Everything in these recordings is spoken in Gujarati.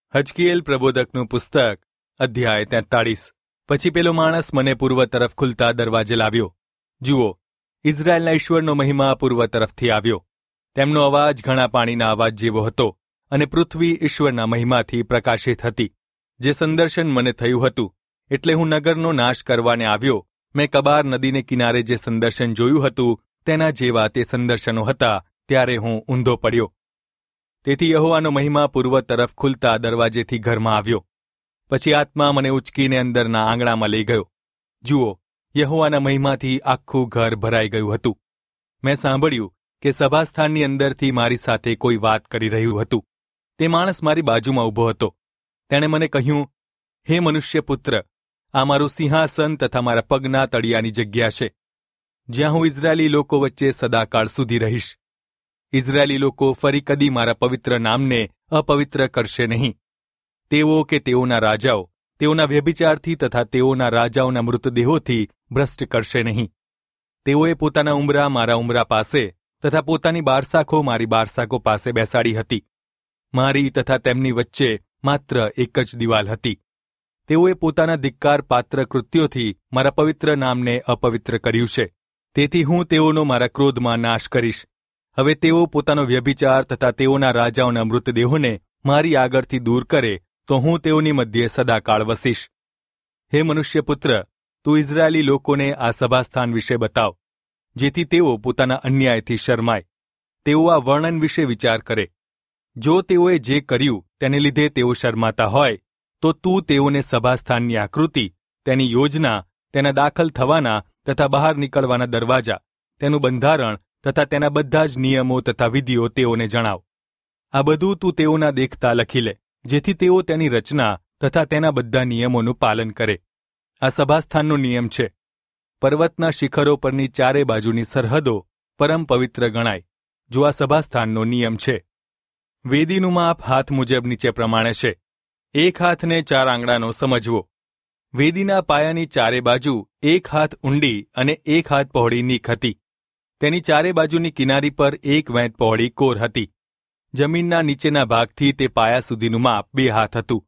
હજકીએલ પ્રબોધકનું પુસ્તક, અધ્યાય 43. પછી પેલો માણસ મને પૂર્વ તરફ ખુલતા દરવાજે લાવ્યો. જુઓ, ઇઝરાયેલના ઈશ્વરનો મહિમા પૂર્વ તરફથી આવ્યો. તેમનો અવાજ ઘણા પાણીના અવાજ જેવો હતો, અને પૃથ્વી ઈશ્વરના મહિમાથી પ્રકાશિત હતી. જે સંદર્શન મને થયું હતું, એટલે હું નગરનો નાશ કરવાને આવ્યો. મેં કબાર નદીને કિનારે જે સંદર્શન જોયું હતું, તેના જેવા તે સંદર્શનો હતા. ત્યારે હું ઊંધો પડ્યો. તેથી યહોવાનો મહિમા પૂર્વ તરફ ખુલતા દરવાજેથી ઘરમાં આવ્યો. પછી આત્મા મને ઉચકીને અંદરના આંગણામાં લઈ ગયો. જુઓ, યહોવાના મહિમાથી આખું ઘર ભરાઈ ગયું હતું. મેં સાંભળ્યું કે સભાસ્થાનની અંદરથી મારી સાથે કોઈ વાત કરી રહ્યું હતું. તે માણસ મારી બાજુમાં ઊભો હતો. તેણે મને કહ્યું, હે મનુષ્યપુત્ર, આ મારું સિંહાસન તથા મારા પગના તળિયાની જગ્યા છે, જ્યાં હું ઇઝરાયેલી લોકો વચ્ચે સદાકાળ સુધી રહીશ. ઇઝરાયેલી લોકો ફરી કદી મારા પવિત્ર નામને અપવિત્ર કરશે નહીં. તેઓ કે તેઓના રાજાઓ તેઓના વ્યભિચારથી તથા તેઓના રાજાઓના મૃતદેહોથી ભ્રષ્ટ કરશે નહીં. તેઓએ પોતાના ઉંબરા મારા ઉંબરા પાસે તથા પોતાની બારસાખો મારી બારસાખો પાસે બેસાડી હતી. મારી તથા તેમની વચ્ચે માત્ર એક જ દિવાલ હતી. તેઓએ પોતાના ધિક્કાર પાત્ર કૃત્યોથી મારા પવિત્ર નામને અપવિત્ર કર્યું છે. તેથી હું તેઓનો મારા ક્રોધમાં નાશ કરીશ. હવે તેઓ પોતાનો વ્યભિચાર તથા તેઓના રાજાઓના મૃતદેહોને મારી આગળથી દૂર કરે તો હું તેઓની મધ્યે સદાકાળ વસીશ. હે મનુષ્યપુત્ર, તું ઇઝરાયેલી લોકોને આ સભાસ્થાન વિશે બતાવ, જેથી તેઓ પોતાના અન્યાયથી શરમાય. તેઓ આ વર્ણન વિશે વિચાર કરે. જો તેઓએ જે કર્યું તેને લીધે તેઓ શરમાતા હોય, તો તું તેઓને સભાસ્થાનની આકૃતિ, તેની યોજના, તેના દાખલ થવાના તથા બહાર નીકળવાના દરવાજા, તેનું બંધારણ તથા તેના બધા જ નિયમો તથા વિધિઓ તેઓને જણાવ. આ બધું તું તેઓના દેખતા લખી લે, જેથી તેઓ તેની રચના તથા તેના બધા નિયમોનું પાલન કરે. આ સભાસ્થાનનો નિયમ છે. પર્વતના શિખરો પરની ચારે બાજુની સરહદો પરમ પવિત્ર ગણાય, જો આ સભાસ્થાનનો નિયમ છે. વેદીનું માપ હાથ મુજબ નીચે પ્રમાણે છે. 1 હાથને 4 આંગળાનો સમજવો. વેદીના પાયાની ચારે બાજુ 1 હાથ ઊંડી અને 1 હાથ પહોળી નીક હતી. તેની ચારે બાજુની કિનારી પર 1 વેંત પહોળી કોર હતી. જમીનના નીચેના ભાગથી તે પાયા સુધીનું માપ 2 હાથ હતું.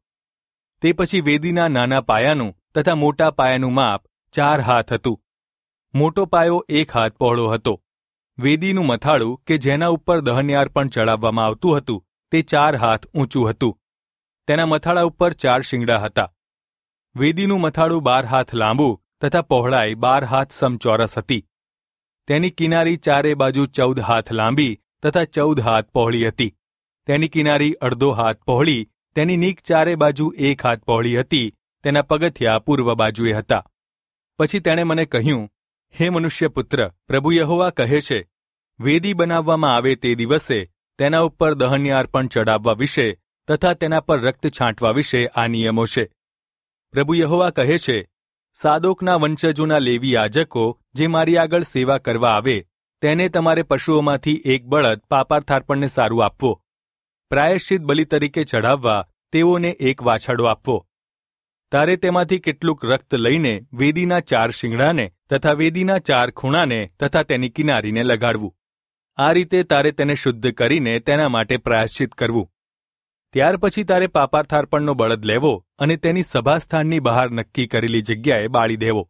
તે પછી વેદીના નાના પાયાનું તથા મોટા પાયાનું માપ 4 હાથ હતું. મોટો પાયો 1 હાથ પહોળો હતો. વેદીનું મથાળું કે જેના ઉપર દહનયાર પણ ચડાવવામાં આવતું હતું, તે 4 હાથ ઊંચું હતું. તેના મથાળા ઉપર 4 શિંગડા હતા. વેદીનું મથાળું 12 હાથ લાંબુ તથા પહોળાઈ 12 હાથ સમચોરસ હતી. તેની કિનારી ચારે બાજુ 14 હાથ લાંબી તથા 14 હાથ પહોળી હતી. તેની કિનારી 1/2 હાથ પહોળી, તેની નીક ચારે બાજુ 1 હાથ પહોળી હતી. તેના પગથિયા પૂર્વ બાજુએ હતા. પછી તેણે મને કહ્યું, હે મનુષ્યપુત્ર, પ્રભુ યહોવા કહે છે, વેદી બનાવવામાં આવે તે દિવસે તેના ઉપર દહનયાર પણ ચડાવવા વિશે તથા તેના પર રક્ત છાંટવા વિશે આ નિયમો છે. પ્રભુ યહોવા કહે છે, સાદોકના વંશજોના લેવી યાજકો જે મારી આગળ સેવા કરવા આવે, તેને તમારે પશુઓમાંથી એક બળદ પાપાર્થાર્પણને સારું આપવો. પ્રાયશ્ચિત બલિ તરીકે ચઢાવવા તેઓને એક વાછરડો આપવો. તારે તેમાંથી કેટલુંક રક્ત લઈને વેદીના 4 શિંગડાને તથા વેદીના 4 ખૂણાને તથા તેની કિનારીને લગાડવું. આ રીતે તારે તેને શુદ્ધ કરીને તેના માટે પ્રાયશ્ચિત કરવું. ત્યાર પછી તારે પાપાર્થાર્પણનો બળદ લેવો અને તેની સભાસ્થાનની બહાર નક્કી કરેલી જગ્યાએ બાળી દેવો.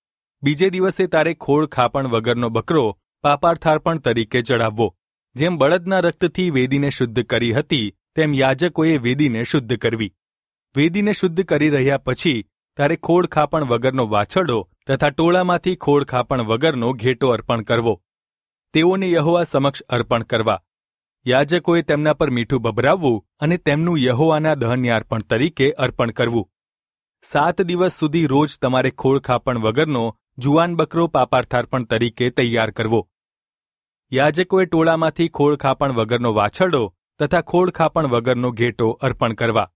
બીજે દિવસે તારે ખોળ ખાપણ વગરનો બકરો પાપાર્થાર્પણ તરીકે ચઢાવવો. જેમ બળદના રક્તથી વેદીને શુદ્ધ કરી હતી, તેમ યાજકોએ વેદીને શુદ્ધ કરવી. વેદીને શુદ્ધ કરી રહ્યા પછી તારે ખોળ ખાપણ વગરનો વાછરડો તથા ટોળામાંથી ખોળ ખાપણ વગરનો ઘેટો અર્પણ કરવો. તેઓને યહોવા સમક્ષ અર્પણ કરવા. યાજકોએ તેમના પર મીઠું ભભરાવવું અને તેમનું યહોવાના દહનયાર્પણ તરીકે અર્પણ કરવું. 7 દિવસ સુધી રોજ તમારે ખોળ ખાપણ વગરનો જુવાન બકરો પાપાર્થાર્પણ તરીકે તૈયાર કરવો. યાજકોએ ટોળામાંથી ખોળ ખાપણ વગરનો વાછરડો તથા ખોળ ખાપણ વગરનો ઘેટો અર્પણ કરવા.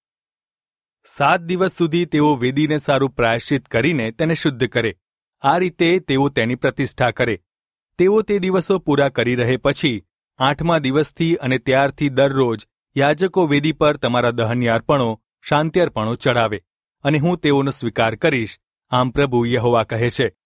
7 દિવસ સુધી તેઓ વેદીને સારું પ્રાયશ્ચિત કરીને તેને શુદ્ધ કરે. આ રીતે તેઓ તેની પ્રતિષ્ઠા કરે. તેઓ તે દિવસો પૂરા કરી રહે પછી 8મા દિવસથી અને ત્યારથી દરરોજ યાજકો વેદી પર તમારા દહનયાર્પણો, શાંત્યર્પણો ચડાવે, અને હું તેઓનો સ્વીકાર કરીશ. આમ પ્રભુ યહોવા કહે છે.